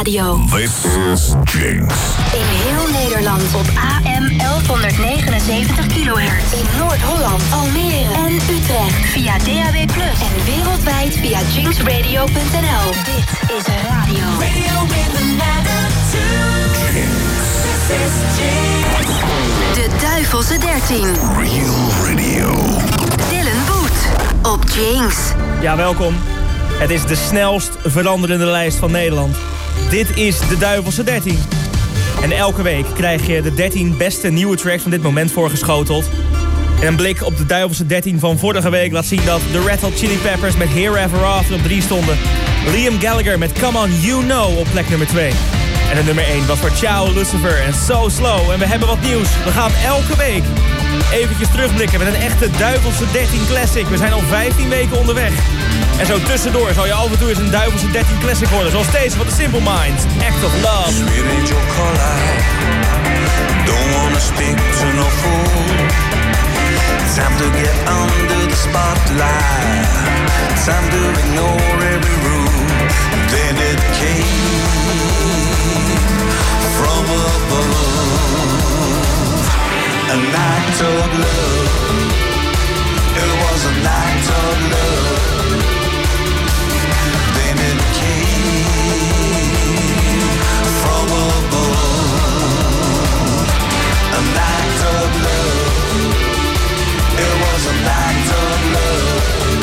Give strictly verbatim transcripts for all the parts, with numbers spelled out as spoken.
Radio. This is Jinx. In heel Nederland op A M elfhonderdnegenenzeventig kilohertz. In Noord-Holland, Almere en Utrecht via D A B plus. En wereldwijd via jinx radio punt n l. Dit is radio. Radio with an attitude. This is Jinx. De Duivelse dertien. Real Radio. Dylan Boet op Jinx. Ja, welkom. Het is de snelst veranderende lijst van Nederland. Dit is de Duivelse dertien. En elke week krijg je de dertien beste nieuwe tracks van dit moment voorgeschoteld. En een blik op de Duivelse dertien van vorige week laat zien dat de Red Hot Chili Peppers met Here Ever After op drie stonden. Liam Gallagher met Come On You Know op plek nummer twee. En de nummer één was voor Ciao Lucifer en So Slow. En we hebben wat nieuws. We gaan elke week eventjes terugblikken met een echte Duivelse dertien classic. We zijn al vijftien weken onderweg. En zo tussendoor zal je af en toe eens een Duivelse dertien classic horen. Zoals deze van The Simple Minds, Act of Love. Sweet angel color, don't wanna speak to no fool. Time to get under the spotlight. Time to ignore every rule. Then it came from above. An act of love. It was an act of love. Then it came from above. An act of love. It was an act of love.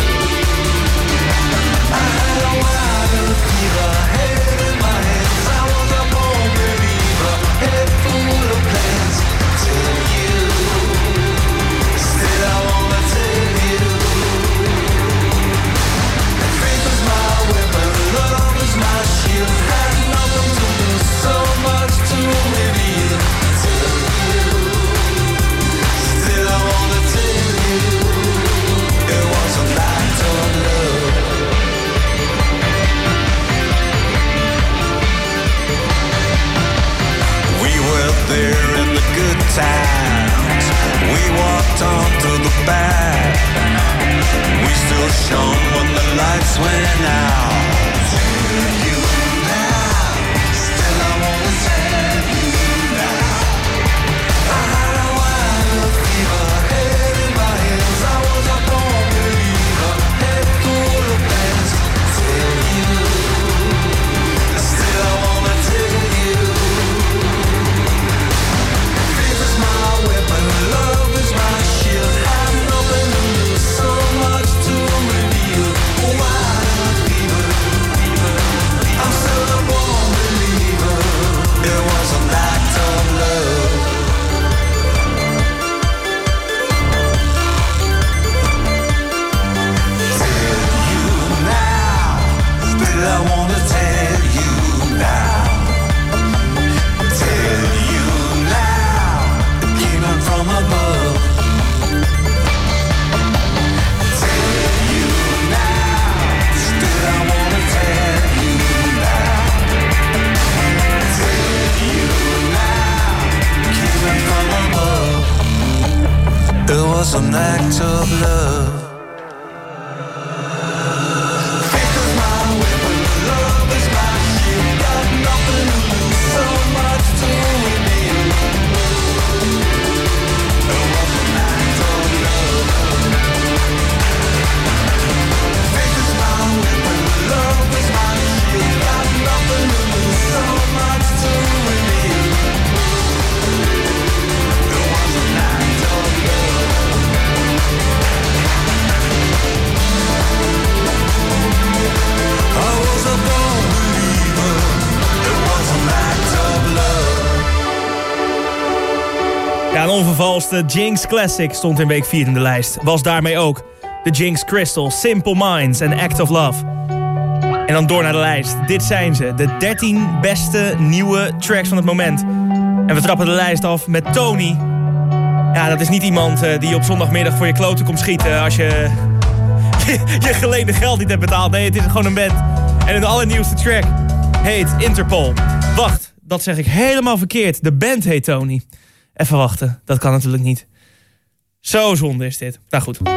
I had a wild fever, head in my hands. I was a born believer, head full of plans. Till you, still I wanna tell you. Faith is my weapon, love is my shield. Had nothing to lose, so much to reveal. Till you, still I wanna tell you. It was an act of love. We were there in the good times. We walked on to the bad. We still shone when the lights went out. You now, still I wanna tell you now. I had a wild fever, head in my hands. I was a born believer, head full of plans. Till you, still I wanna tell you. Faith is my weapon, love is my shield. Have nothing to lose, so much to reveal. Oh, wild fever, fever. I'm still a born believer. It was an act of love. Tell you now, still I wanna tell you now. Tell you now, it came from above. Tell you now, still I wanna tell you now. Tell you now, it came from above. It was an act of love. Faith is my weapon, love is my shield. Got nothing to lose, so much to reveal. It was an act of love. Faith is my weapon, love is my shield. Got nothing to lose, so much to reveal. It was an act of love. I was a born believer. It was an act of love. Ja, een onvervalste Jinx Classic stond in week vier in de lijst. Was daarmee ook de Jinx Crystal, Simple Minds en Act of Love. En dan door naar de lijst. Dit zijn ze, de dertien beste nieuwe tracks van het moment. En we trappen de lijst af met Tony. Ja, dat is niet iemand uh, die op zondagmiddag voor je kloten komt schieten als je je, je geleende geld niet hebt betaald. Nee, het is gewoon een band. En de allernieuwste track heet Interpol. Wacht, dat zeg ik helemaal verkeerd. De band heet Tony. Even wachten, dat kan natuurlijk niet. Zo zonde is dit. Nou goed.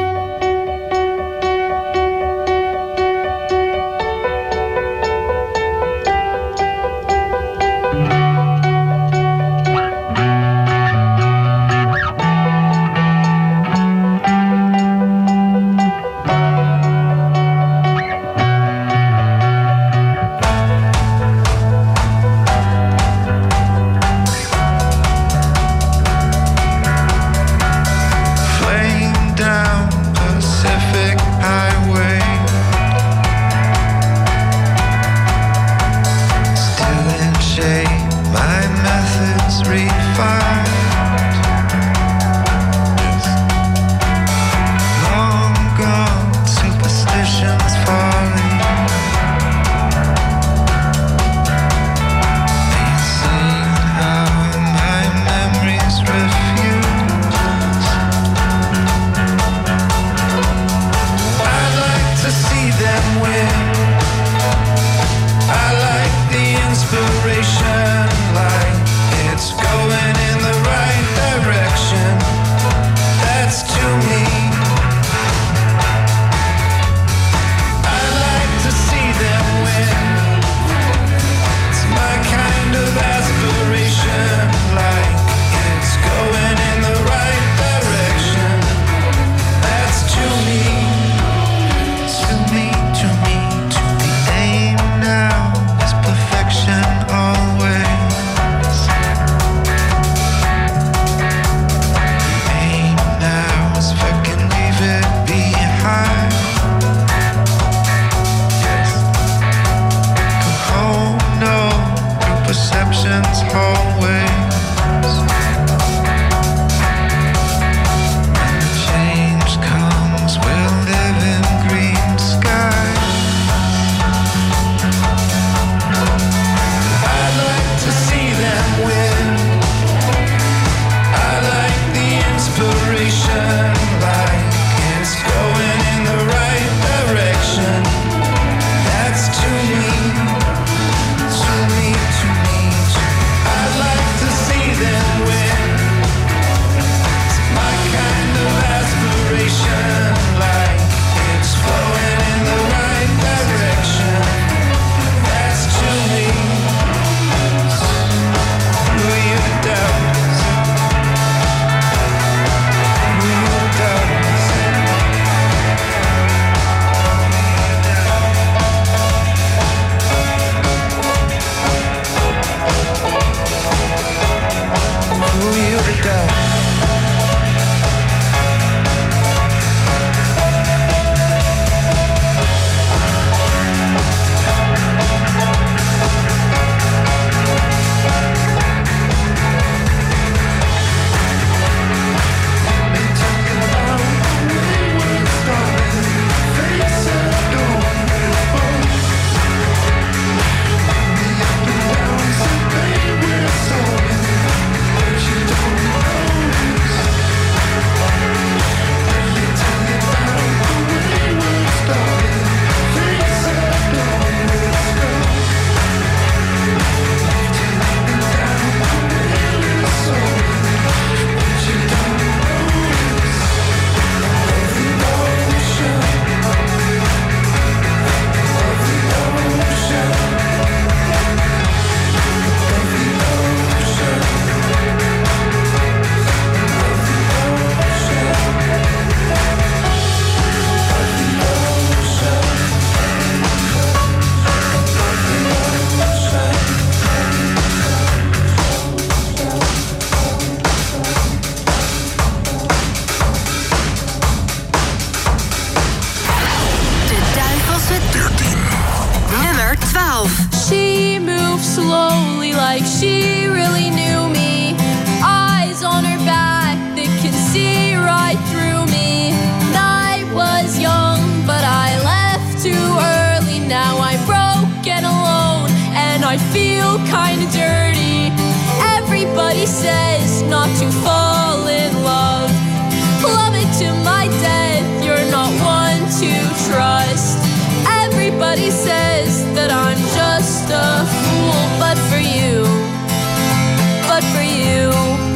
like she really knew me. Eyes on her back that can see right through me. And I was young, but I left too early. Now I'm broke and alone, and I feel kinda dirty. Everybody says not to fall in love. Love it to my death, you're not one to trust. Everybody says that I'm just a fool, but for you, but for you.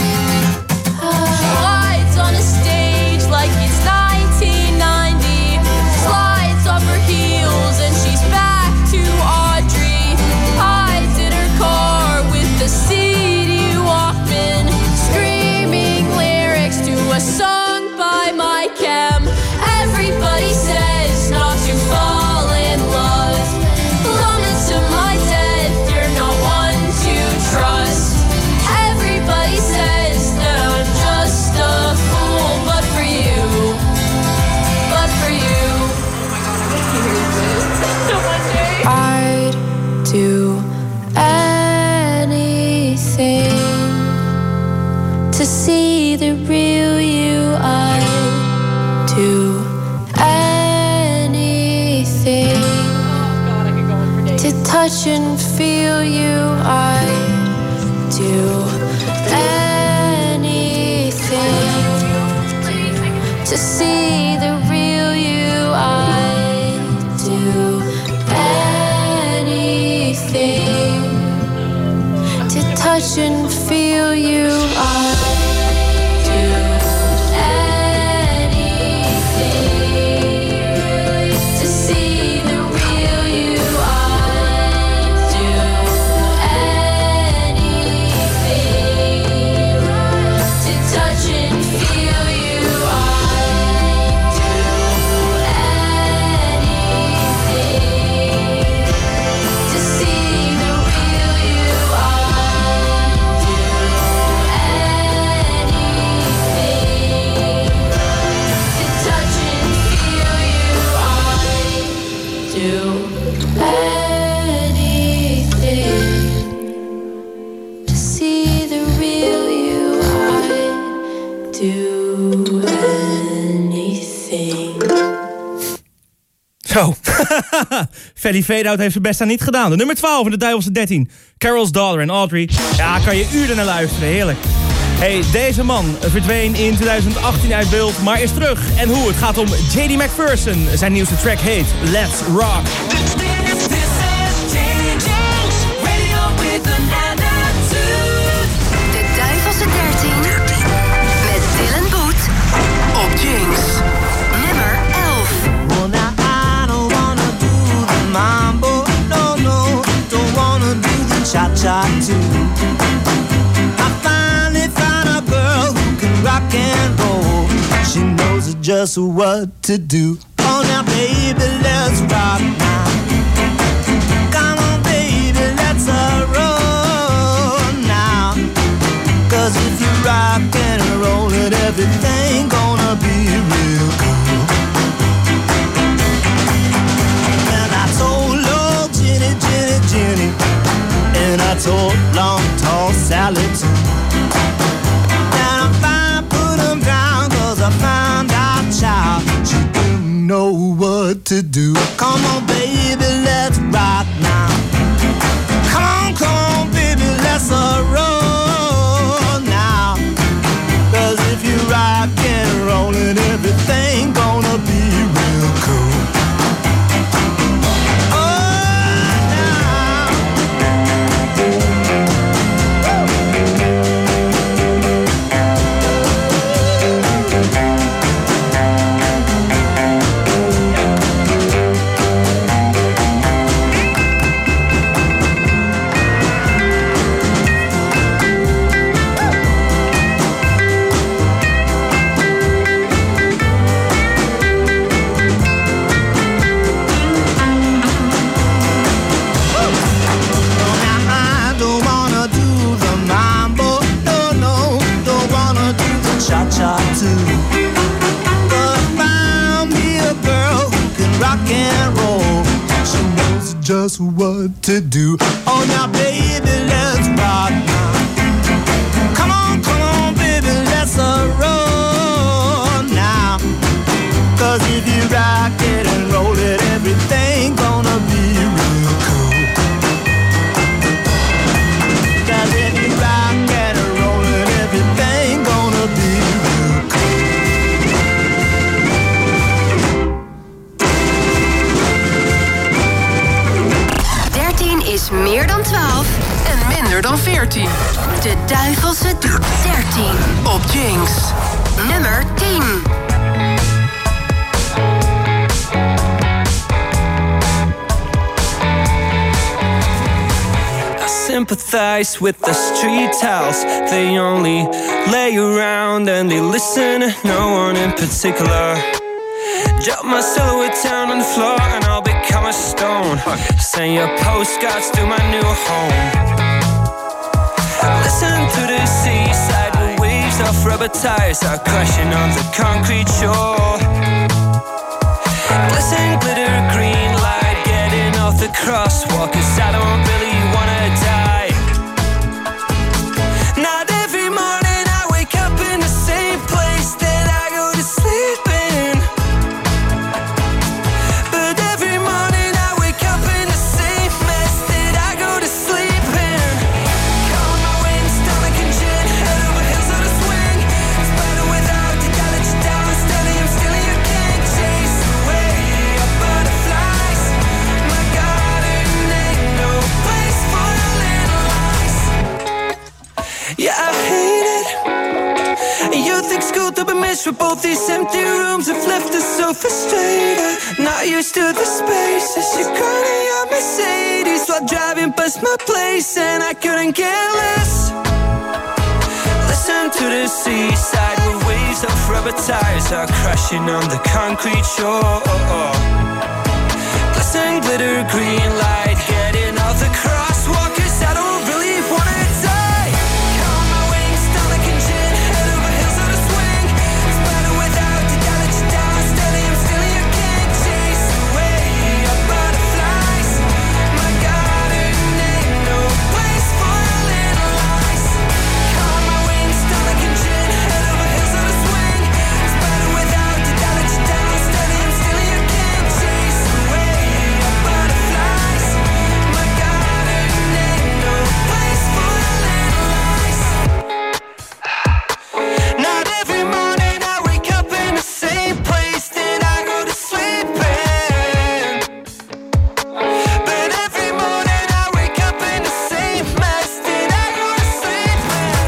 Slides on a stage like it's nineteen ninety. Slides off her heels and she's back to Audrey. Hides in her car with the C D Walkman, screaming lyrics to a song by my chem. Everybody says not to fall in love. Love it to my death, you're not one to trust. Everybody says that I'm just a fool, but for you, but for you. I'd do anything to see the real you. I'd do anything to touch and feel you. I'd do anything to see the real you. I'd do anything to touch and feel you. I'd do anything to see the real you. I'd do anything to touch and feel you. I'd do anything to see the real you. I'd do anything to touch and feel you. I'd do anything to see the real you. I'd do anything. Zo. Felly Fadeout heeft zijn best aan niet gedaan. De nummer twaalf in de Duivelse dertien. Carol's Daughter en Audrey. Ja, kan je uren naar luisteren. Heerlijk. Hey, deze man verdween in twintig achttien uit beeld, maar is terug. En hoe? Het gaat om J D McPherson. Zijn nieuwste track heet Let's Rock. De Duivelse dertien. Met Dylan Boet. Op Jinx. Nummer elf. Well, now I don't wanna do the mambo, no, no. Don't wanna do the cha-cha too. I finally found a girl who can rock and roll. She knows just what to do. Oh, now baby, let's rock now. Come on, baby, let's uh, roll now. 'Cause if you rock and roll it, everything gonna be real cool. And I told Lord Jenny, Jenny, Jenny, and I told Long Tall Sally too. And I'm fine, put them down, 'cause I found out, child, she didn't know what to do. Come on, baby, let's rock now. Come on, come on, baby, let's uh, roll now. 'Cause if you rock and roll it, everything gonna be real cool. Oh, now. just what to do. Oh, now, baby, let's rock now. Come on, come on, baby, let's uh, roll now. Cause if you rock it and roll it, everything gonna be real cool. Cause if you rock it and roll it, everything gonna be real cool. dertien is meer dan twaalf En minder dan veertien. De duivelse dertien. Op Jinx. Nummer tien. Sympathize with the street house. They only lay around and they listen to no one in particular. Jot my silhouette down on the floor and I'll become a stone. Send your postcards to my new home. Listen to the seaside where waves of rubber tires are crashing on the concrete shore. Glisten, glitter, green light, getting off the crosswalk, 'cause I don't really wanna die. Not every morning I wake up in the same place that I go to sleep in. But every morning I wake up in the same mess that I go to sleep in. Calling my wings, stomach and gin, head over heels on a swing. It's better without you, gotta let you down, steady, I'm still your king. Chase away your butterflies. My garden ain't no place for a little lies. Yeah, I hate it. You think school to be miserable. These empty rooms have left us so frustrated. Not used to the spaces. You crying your Mercedes while driving past my place, and I couldn't care less. Listen to the seaside where waves of rubber tires are crashing on the concrete shore. Glisten, glitter, green light, getting off the crosswalk, 'cause I don't really wanna die. Calling my wings, stomach and gin, head over heels on a swing. It's better without you, gotta let you down, steady, I'm still your king. Chase away your butterflies. My garden ain't no place for a little lies. Calling my wings, stomach and gin, head over heels on a swing. It's better without you, gotta let you down, steady, I'm still your king. Chase away your butterflies. My garden ain't no place for a little lies. Not every morning I wake up in the same place that I go to sleep in. But every morning I wake up in the same mess that I go to sleep in.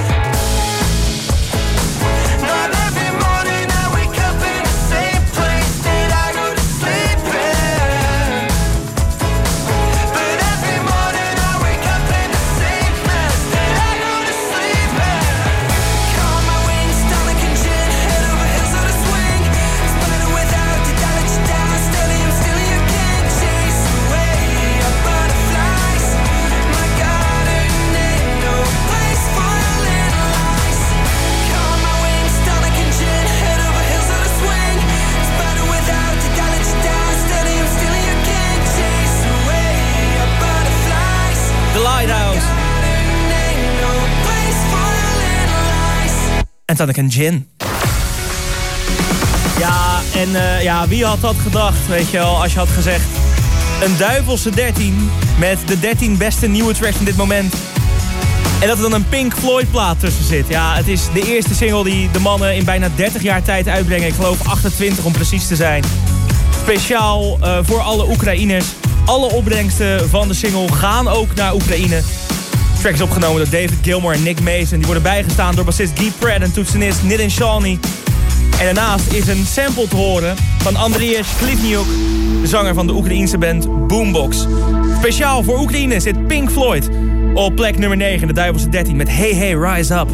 Not every morning I wake up in the same place that I go to sleep in. But every morning I wake up in the same mess that I go to sleep in. Call my wings, stomach and gin, head over heels on a swing. It's better without you, gotta let you down, steady, I'm still your king. Chase away your butterflies. My garden ain't no place for a little lies. Call my wings, stomach and gin, head over heels on a swing. It's better without you, gotta let you down, steady, I'm still your king. Chase away your butterflies. The Lighthouse. Ain't no place for a little lies. En Tonic and Gin. Ja, en uh, ja, wie had dat gedacht, weet je wel, als je had gezegd... een duivelse dertien met de dertien beste nieuwe tracks van dit moment. En dat er dan een Pink Floyd plaat tussen zit. Ja, het is de eerste single die de mannen in bijna dertig jaar tijd uitbrengen. Ik geloof achtentwintig om precies te zijn. Speciaal uh, voor alle Oekraïners. Alle opbrengsten van de single gaan ook naar Oekraïne. De track is opgenomen door David Gilmour en Nick Mason. Die worden bijgestaan door bassist Guy Pratt en toetsenist Nitin Shalny. En daarnaast is een sample te horen van Andriy Klivniuk, de zanger van de Oekraïense band Boombox. Speciaal voor Oekraïne zit Pink Floyd op plek nummer negen, de duivelse dertien, met Hey Hey Rise Up.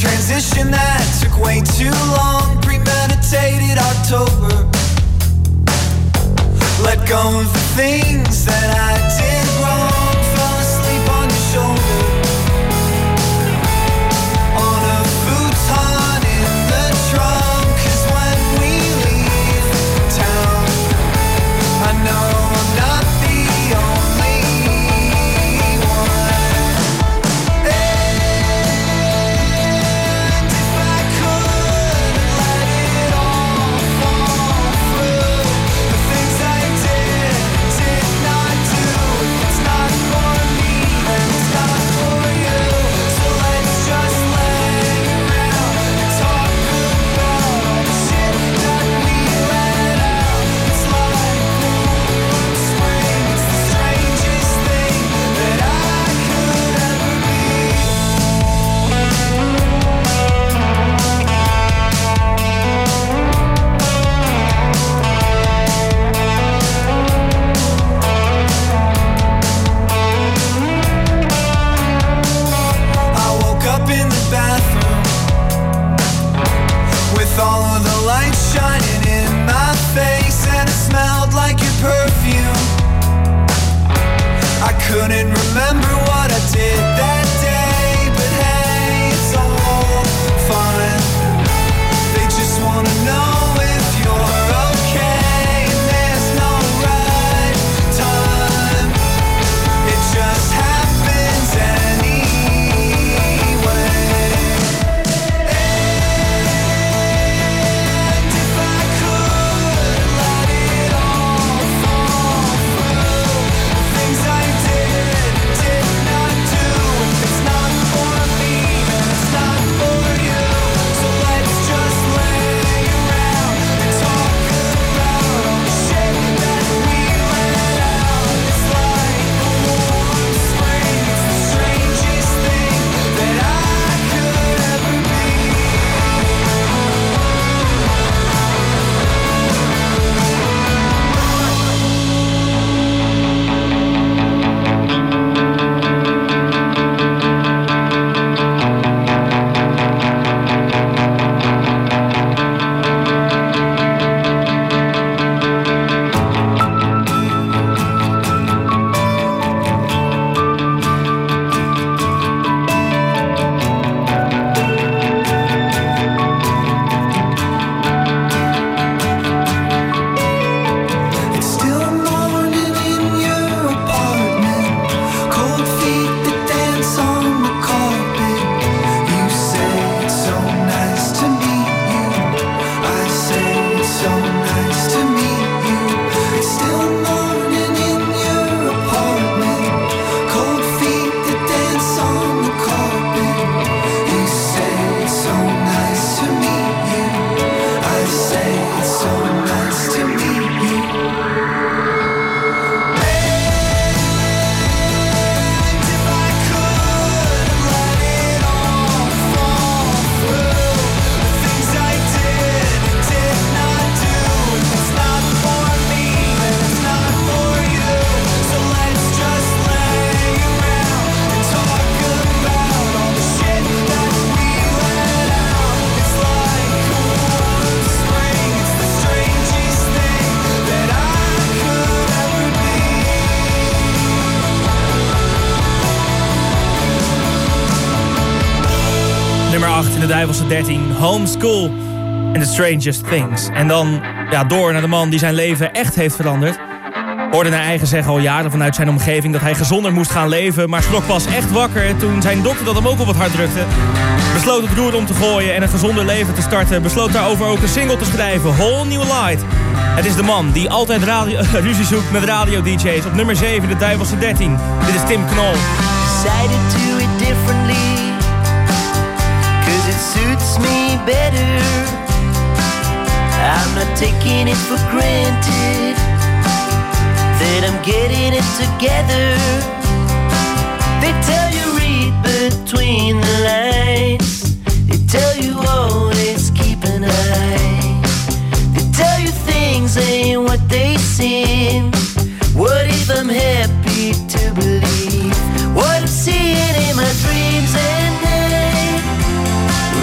transition that took way too long. Premeditated October. Let go of the things that I did wrong. Fell asleep on your shoulder. On a futon in the trunk. 'Cause when we leave town, I know I'm not the only one. And if I could let it all fall through, the things I did, did not do. It's not for me and it's not for you. So let's just lay around and talk about all the shit that we let out. It's like warm spring. It's the strangest thing that I could ever be. I woke up in the bathroom with all of the lights shining in my face, and it smelled like your perfume. I couldn't remember what I did that day, but hey, it's all fine. They just wanna know if you're okay, and there's no right time. It just happens anyway. And if I could let it all fall through, the things I did, did not do. It's not for me and it's not for you. So let's just lay around and talk about all the shit that we let out. It's like a warm spring. It's the strangest thing that I could ever be. It's still morning in your apartment. Cold feet that dance on the carpet. You say it's so nice to meet you. I say it's so nice to meet you. It's still morning in your apartment. Cold feet that dance on the carpet. You say it's so nice to meet you. I say it's so nice to meet you. And if I could let it all fall through, the things I did, did not do. It's not for me and it's not for you. So let's just lay around and talk about all the shit that we let out. It's like a warm spring. It's the strangest thing that I could ever be. Nummer acht in de Duivelse dertien. Homeschool and the Strangest Things. En dan ja, door naar de man die zijn leven echt heeft veranderd. Hoorde naar eigen zeggen al jaren vanuit zijn omgeving dat hij gezonder moest gaan leven. Maar schrok pas echt wakker toen zijn dokter dat hem ook al wat hard drukte. Besloot het roer om te gooien en een gezonder leven te starten. Besloot daarover ook een single te schrijven. Whole New Light. Het is de man die altijd radio, ruzie zoekt met radio-D J's. Op nummer zeven de Duivelse dertien. Dit is Tim Knol. Decided to do it differently, 'cause it suits me better. I'm not taking it for granted that I'm getting it together. They tell you read between the lines. They tell you always keep an eye. They tell you things ain't what they seem. What if I'm happy to believe what I'm seeing in my dreams at night?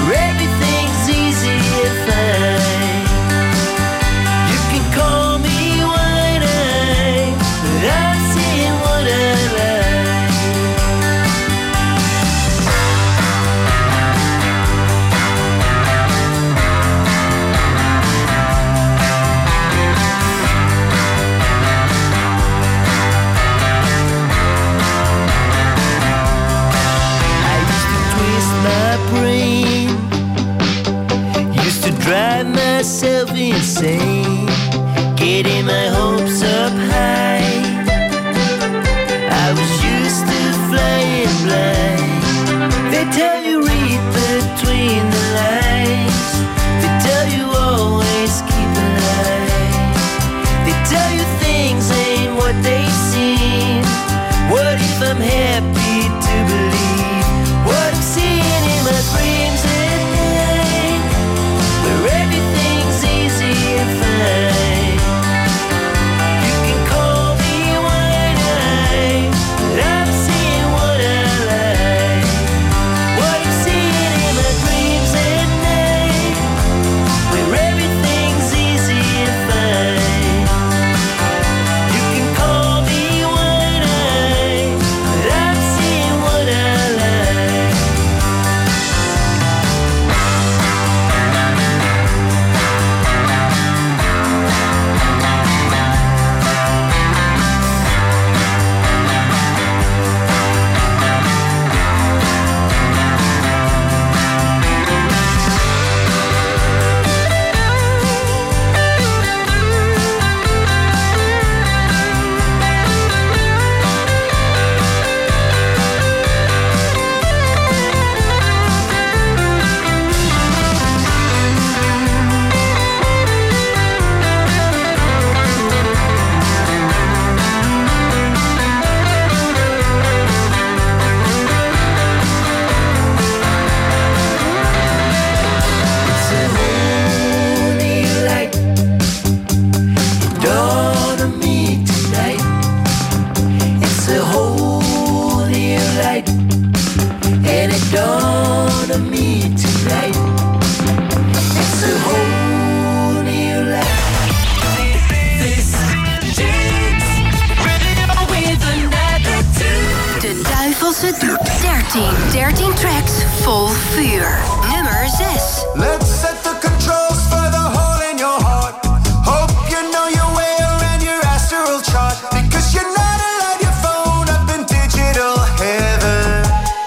Duivelse dertien. dertien tracks vol vuur. Nummer zes. Let's set the controls for the hole in your heart. Hope you know your way around your astral chart. Because you're not allowed your phone up in digital heaven.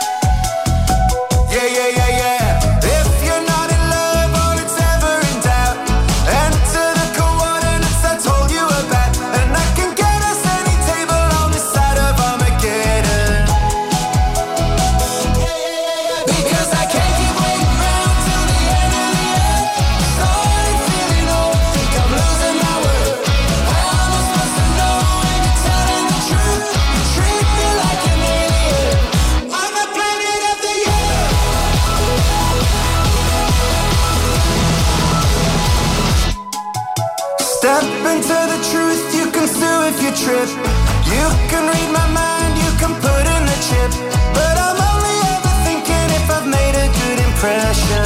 Yeah, yeah, yeah, yeah. If you're not in love or it's ever in doubt, enter the coordinates I told you about. And I can get us any table on this side of Armageddon. Because I can't keep waiting around till the end of the end. Started feeling old, think I'm losing my word. How am I supposed to know when you're telling the truth? You treat me like an alien. On the planet of the year. Step into the truth, you can sue if you trip. You can read my mind, you can put in the chip. But I'm only ever thinking if I've made a good impression.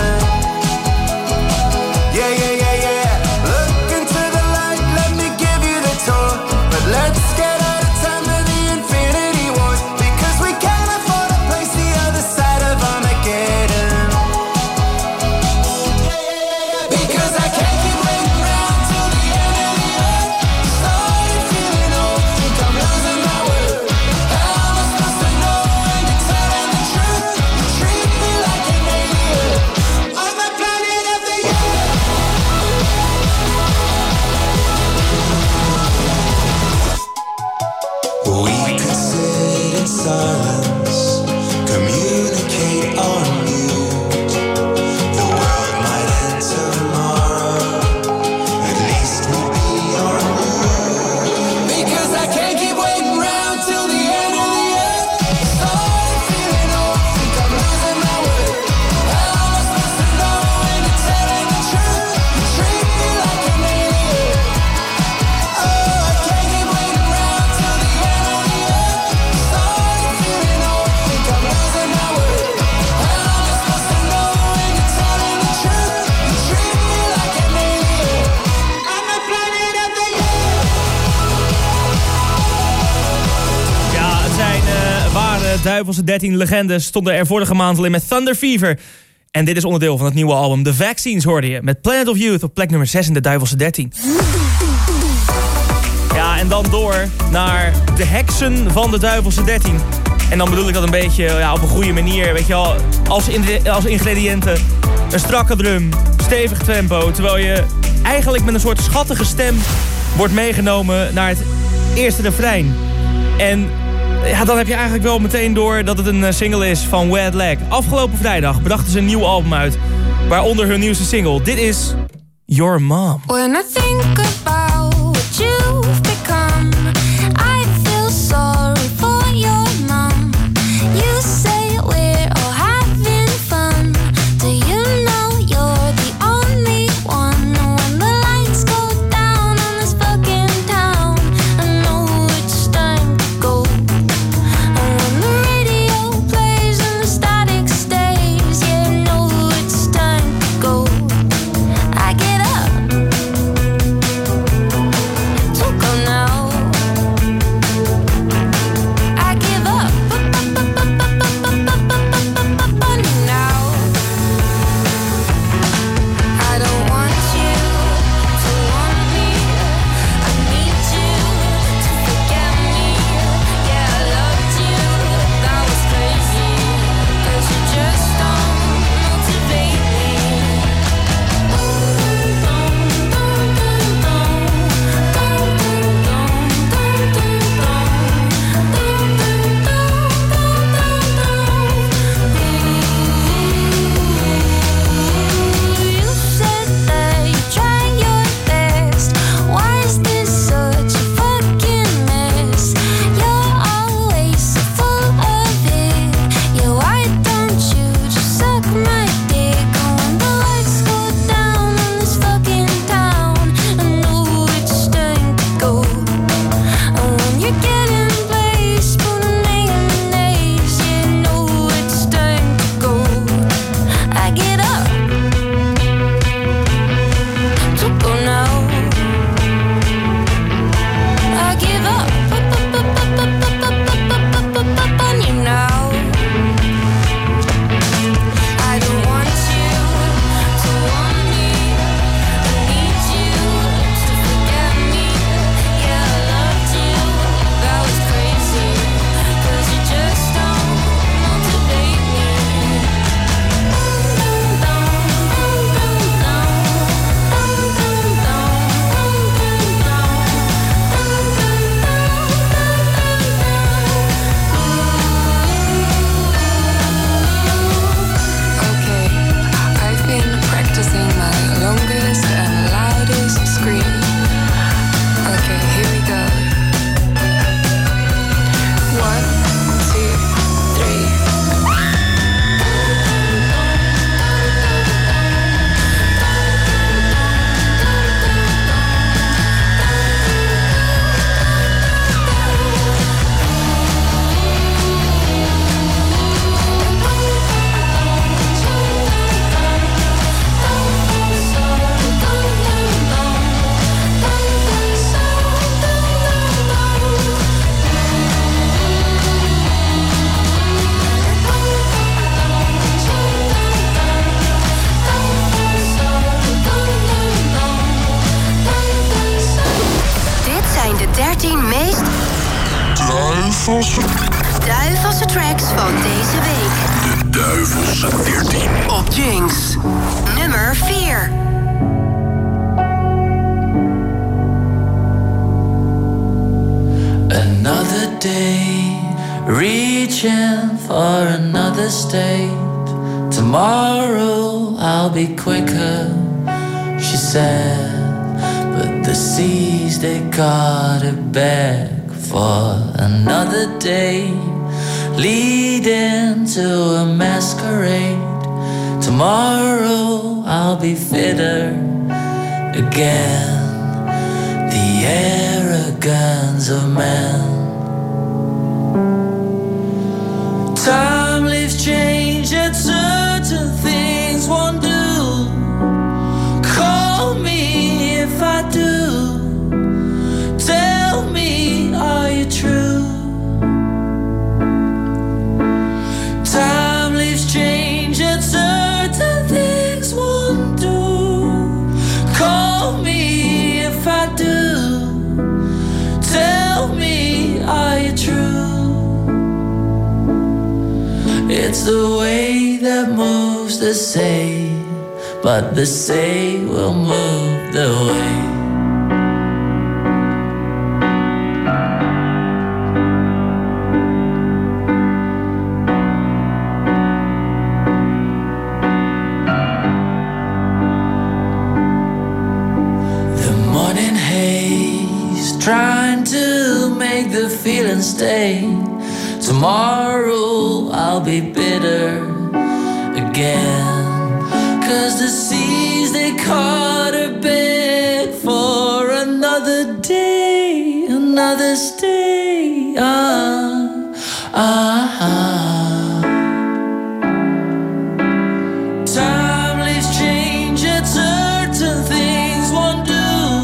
Yeah, yeah, yeah, yeah. Look into the light, let me give you the tour. But let's get out of time to the infinity wars. Because we can't afford a place the other side of Armageddon. Because I can't keep waiting around till the end of the end. Started feeling old, think I'm losing my word. How am I supposed to know when you're telling the truth? You treat me like an alien. On the planet of the year. We could sit in silence, communicate on mute. The world might end tomorrow, at least we'll be on route. Because I can't keep waiting around till the end of the end. Started feeling old, think I'm losing my word. How am I supposed to know when you're telling the truth? You treat me like an alien. Oh, I can't keep waiting around till the end of the end. Started feeling old, think I'm losing my word. How am I supposed to know when you're telling the truth? You treat me like an alien. On the planet of the year. Ja, het zijn eh, ware Duivelse dertien legendes. Stonden er vorige maand al in met Thunder Fever. En dit is onderdeel van het nieuwe album The Vaccines, hoorde je. Met Planet of Youth op plek nummer zes in de Duivelse dertien. Ja, en dan door naar de heksen van de Duivelse dertien. En dan bedoel ik dat een beetje ja, op een goede manier. Weet je wel, als, in, als ingrediënten een strakke drum, stevig tempo. Terwijl je eigenlijk met een soort schattige stem wordt meegenomen naar het eerste refrein. En ja, dan heb je eigenlijk wel meteen door dat het een eh, single is van Wet Leg. Afgelopen vrijdag brachten ze een nieuw album uit. Waaronder hun nieuwste single. Dit is Your Mom. When I think about what you've become, I feel sorry for your mom. You say we're all having fun. Do you know you're the only one? When the lights go down on this fucking town, I know it's time to go. And when the radio plays and the static stays, yeah, I know it's time to go. I get up. dertien meest... Duivelse. Duivelse tracks van deze week. De Duivelse dertien. Op Jinx. Nummer vier. Another day, reaching for another state. Tomorrow I'll be quicker, she said. But the seas, they got it back for another day, leading to a masquerade. Tomorrow I'll be fitter again. The arrogance of man. Time leaves change and certain things won't do. Call me if I do. Tell me, are you true? Time leaves change and certain things won't do. Call me if I do. Tell me, are you true? It's the way that moves the sea, but the sea will move the way. Trying to make the feeling stay. Tomorrow I'll be bitter again. Cause the seas, they caught her back for another day, another stay. Ah, ah, ah. Time leaves change and certain things won't do.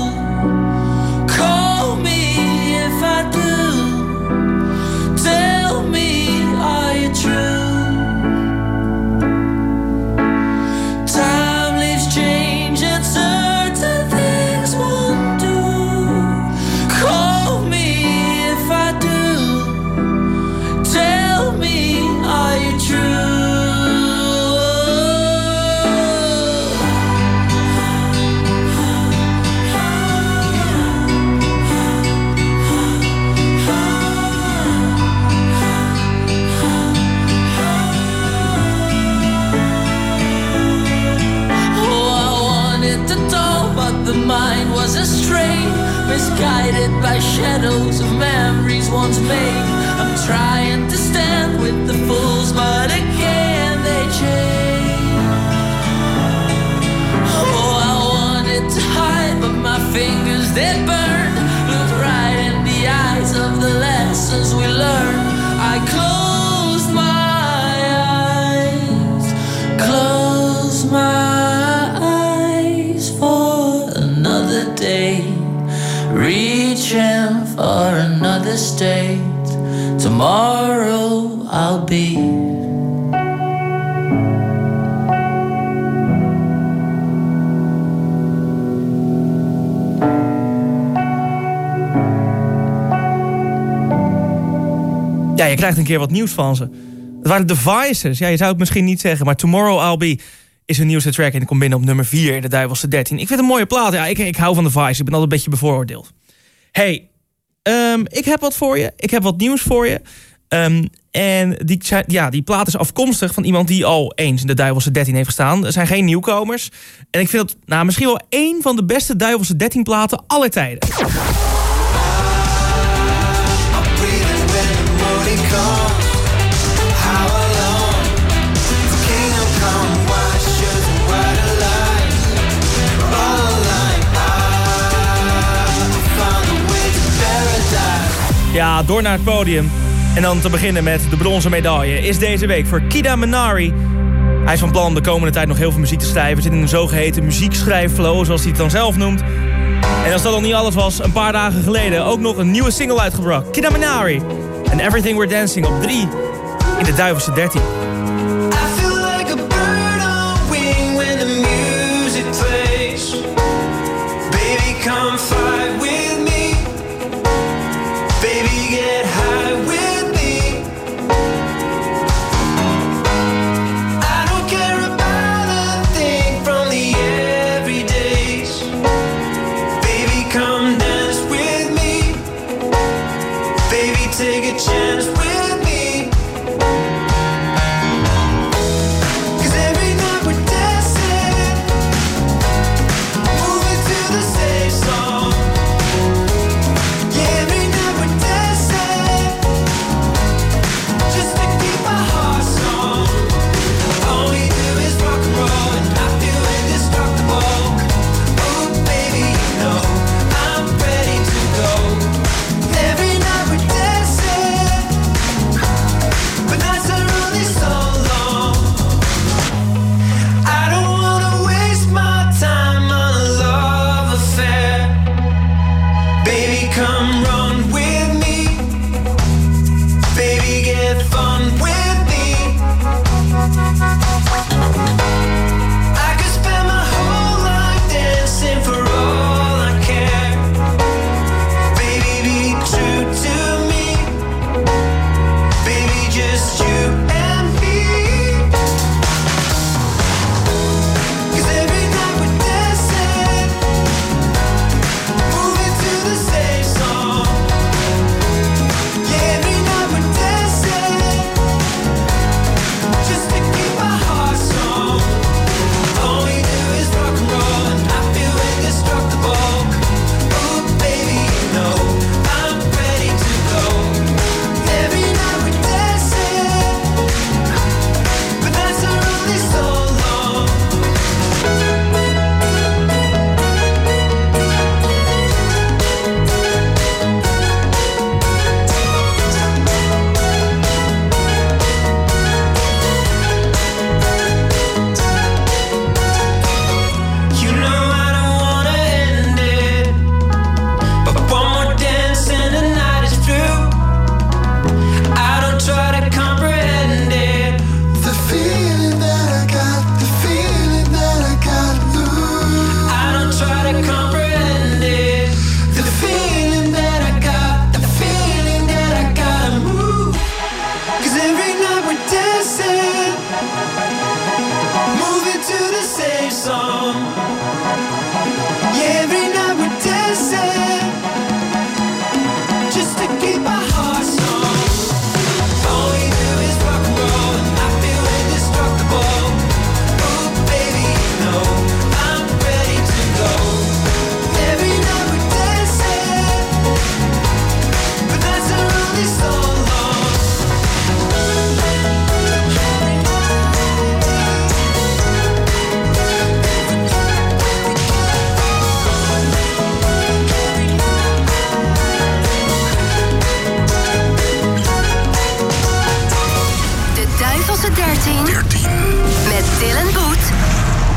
Misguided by shadows of memories once made. I'm trying to stand with the fools, but again they change. Oh, I wanted to hide, but my fingers, they burned. Looked right in the eyes of the lessons we learned. I closed my eyes, closed my eyes for another day. Reaching for another state. Tomorrow I'll be. Ja, je krijgt een keer wat nieuws van ze. Het waren de Devices. Ja, je zou het misschien niet zeggen, maar Tomorrow I'll Be is een nieuwste track en die komt binnen op nummer vier in de Duivelse dertien. Ik vind het een mooie plaat. Ja, ik, ik hou van de Vice. Ik ben altijd een beetje bevooroordeeld. Hey, um, ik heb wat voor je. Ik heb wat nieuws voor je. Um, en die, ja, die plaat is afkomstig van iemand die al eens in de Duivelse dertien heeft gestaan. Er zijn geen nieuwkomers. En ik vind het nou, misschien wel één van de beste Duivelse dertien platen aller tijden. Ja, door naar het podium. En dan te beginnen met de bronzen medaille is deze week voor Kida Minari. Hij is van plan de komende tijd nog heel veel muziek te schrijven. Zit in een zogeheten muziekschrijfflow, zoals hij het dan zelf noemt. En als dat al niet alles was, een paar dagen geleden ook nog een nieuwe single uitgebracht. Kida Minari en Everything We're Dancing op drie in de Duivelse dertien. Come fight with me.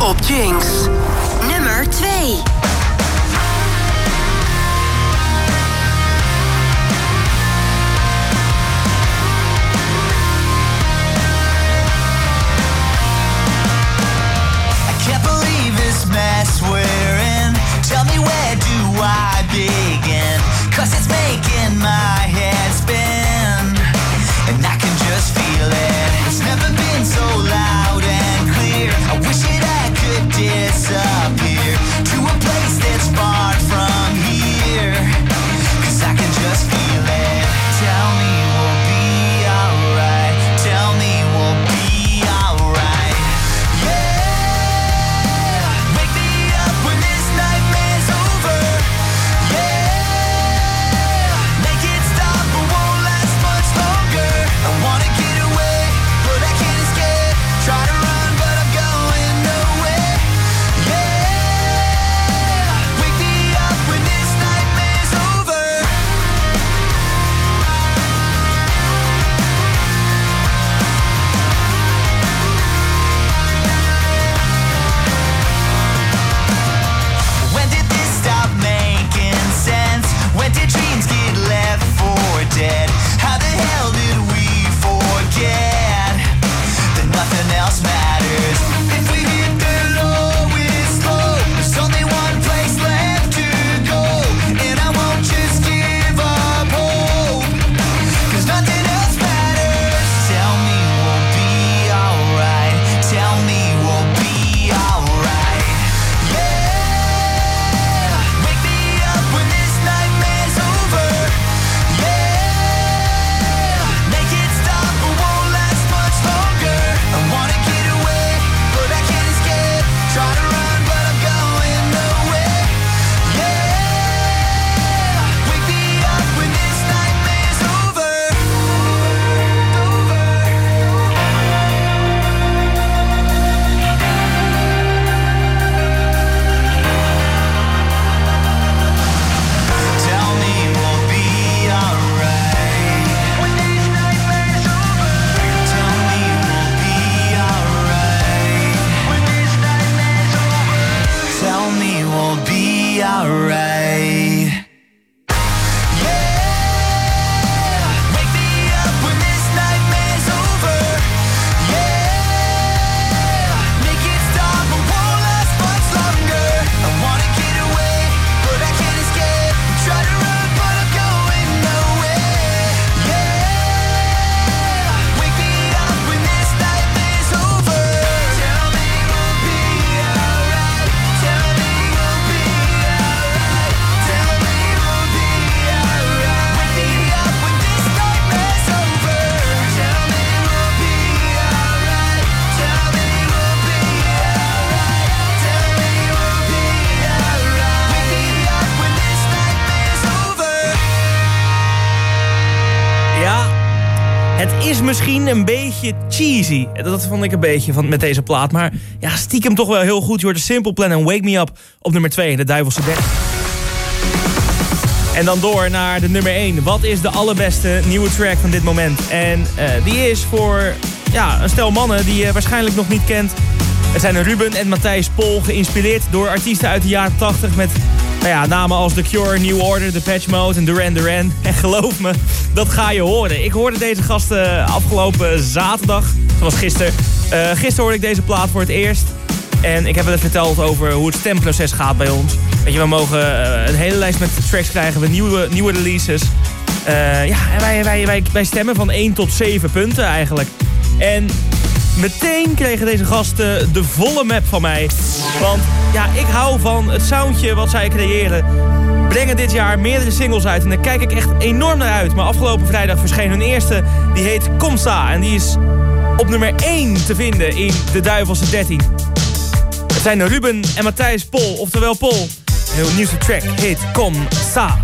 op Jinx. Nummer twee. Can't believe this mess we're in. Tell me, where do I begin? Cause it's making my head spin, and I can just feel it. It's never been so loud and clear. I wish that I could disappear to a place that's far from here, cause I can just feel it. Tell me we'll be alright. Tell me we'll be alright. Yeah, wake me up when this nightmare's over. Yeah, make it stop but won't last much longer. I wanna get away but I can't escape. Try to run but I'm going nowhere. Yeah, wake me up when this nightmare's over. When did this stop making sense? When did dreams get left for dead? How the hell did we forget that nothing else matters? If we hit the lowest slow, there's only one place left to go, and I won't just give up hope, cause nothing else matters. Tell me we'll be alright. Tell me we'll be alright. Yeah, wake me up when this nightmare's over. Yeah, make it stop but won't last much longer. I wanna get away but I can't escape. Try to run but I'm going nowhere. Yeah, wake me up when this nightmare's over. Tell me we'll be alright when this nightmare's over. Tell me we'll be alright when this nightmare's over. Tell me we'll be alright. Yeah, wake me up when this nightmare's over. Yeah, make it stop but won't last much longer. I wanna get away but I can't escape. Try to run but I'm going nowhere. Yeah, wake me up when this nightmare's over. Tell me we'll be alright. Tell me we'll be alright. Tell me we'll be alright. Wake me up when this nightmare's over. Tell me we'll be alright. Tell me we'll be alright. Tell me we'll be alright. Wake me up when this nightmare's over. Ja, het is misschien een beetje cheesy. Dat vond ik een beetje van, met deze plaat. Maar ja, stiekem toch wel heel goed. Je hoort de Simple Plan en Wake Me Up op nummer twee. De Duivelse dertien. En dan door naar de nummer één. Wat is de allerbeste nieuwe track van dit moment? En uh, die is voor ja, een stel mannen die je waarschijnlijk nog niet kent. Het zijn Ruben en Matthijs Pol, geïnspireerd door artiesten uit de jaren tachtig... met nou ja, namen als The Cure, New Order, Depeche Mode en Duran Duran. En geloof me, dat ga je horen. Ik hoorde deze gasten afgelopen zaterdag, zoals gisteren. Uh, gisteren hoorde ik deze plaat voor het eerst. En ik heb het verteld over hoe het stemproces gaat bij ons. Weet je, we mogen uh, een hele lijst met tracks krijgen, met nieuwe, nieuwe releases. Uh, ja, en wij, wij, wij, wij stemmen van één tot zeven punten eigenlijk. En meteen kregen deze gasten de volle map van mij. Want ja, ik hou van het soundje wat zij creëren. Brengen dit jaar meerdere singles uit en daar kijk ik echt enorm naar uit. Maar afgelopen vrijdag verscheen hun eerste, die heet Kom Sta. En die is op nummer één te vinden in de Duivelse dertien. Het zijn Ruben en Matthijs Pol, oftewel Pol. Hun nieuwste track heet Kom Sta.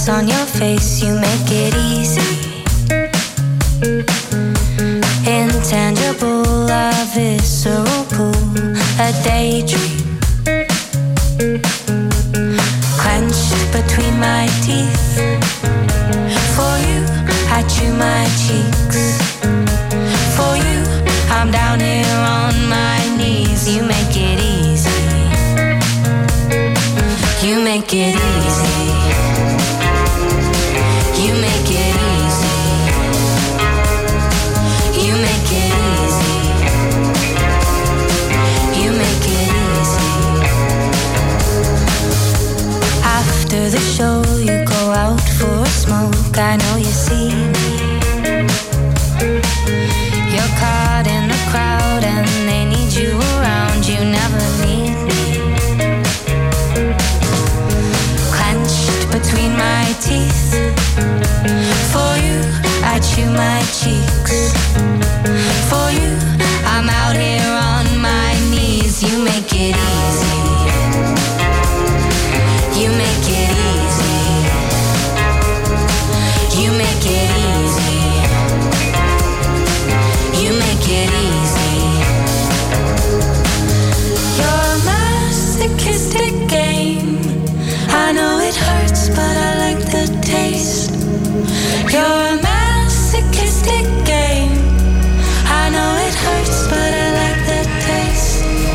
kiss on your face, you make it easy. Intangible, a visceral pool, a daydream. Clenched between my teeth. For you, I chew my cheeks. For you, I'm down here on my knees. You make it easy. You make it easy. You make it easy. You make it easy. You make it easy. After the show, you go out for a smoke. I know you see me. You're caught in the crowd and they need you around. You never need me. Clenched between my teeth. For you, I chew my cheeks. For you, I'm out here on my knees. You make it easy. You make it easy. You make it easy. You make it easy. You're a masochistic game. I know it hurts, but I like the taste. You're a masochistic game. I know it hurts, but I like the taste.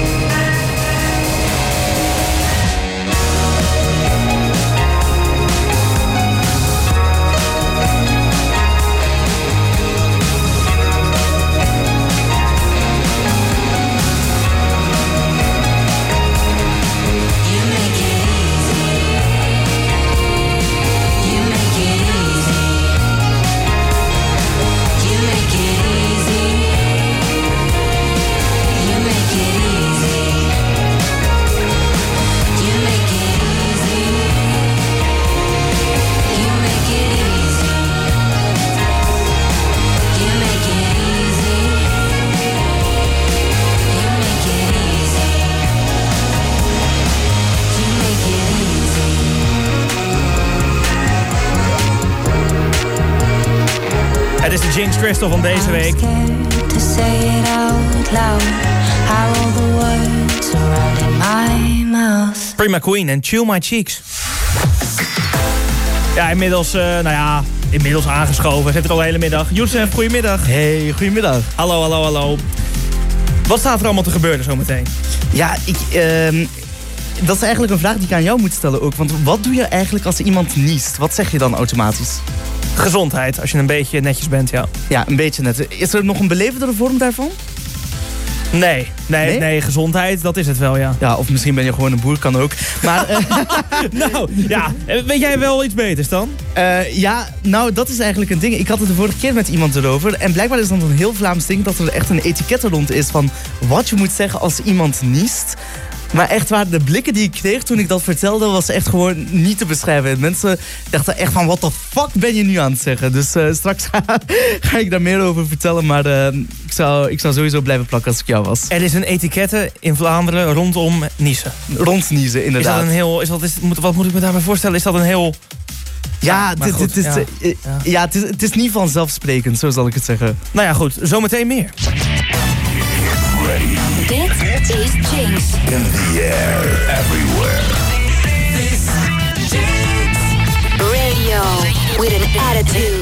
Het is de Jinx Crystal van deze week. Prima Queen en Chill My Cheeks. Ja, inmiddels, uh, nou ja, inmiddels aangeschoven. Zit het al de hele middag. Youssef, goedemiddag. Hey, goedemiddag. Hallo, hallo, hallo. Wat staat er allemaal te gebeuren zometeen? Ja, ik... Uh... Dat is eigenlijk een vraag die ik aan jou moet stellen ook. Want wat doe je eigenlijk als iemand niest? Wat zeg je dan automatisch? Gezondheid, als je een beetje netjes bent, ja. Ja, een beetje net. Is er nog een belevendere vorm daarvan? Nee, nee, nee, nee, gezondheid, dat is het wel, ja. Ja, of misschien ben je gewoon een boer, kan ook. Maar, uh... nou, ja, weet jij wel iets beters dan? Uh, ja, nou, dat is eigenlijk een ding. Ik had het de vorige keer met iemand erover. En blijkbaar is dat een heel Vlaams ding dat er echt een etiket rond is van wat je moet zeggen als iemand niest. Maar echt waar, de blikken die ik kreeg toen ik dat vertelde was echt gewoon niet te beschrijven. Mensen dachten echt van, what the fuck ben je nu aan het zeggen? Dus uh, straks ga, ga ik daar meer over vertellen. Maar uh, ik, zou, ik zou sowieso blijven plakken als ik jou was. Er is een etikette in Vlaanderen rondom niezen. Rond niezen, inderdaad. Is dat een heel, is dat, is, wat moet ik me daarbij voorstellen? Is dat een heel... Ja, het, het, is, ja. Uh, ja, het, is, het is niet vanzelfsprekend, zo zal ik het zeggen. Nou ja, goed. Zometeen meer. Dit is Jinx. In the air, everywhere. This Jinx. Radio with an attitude.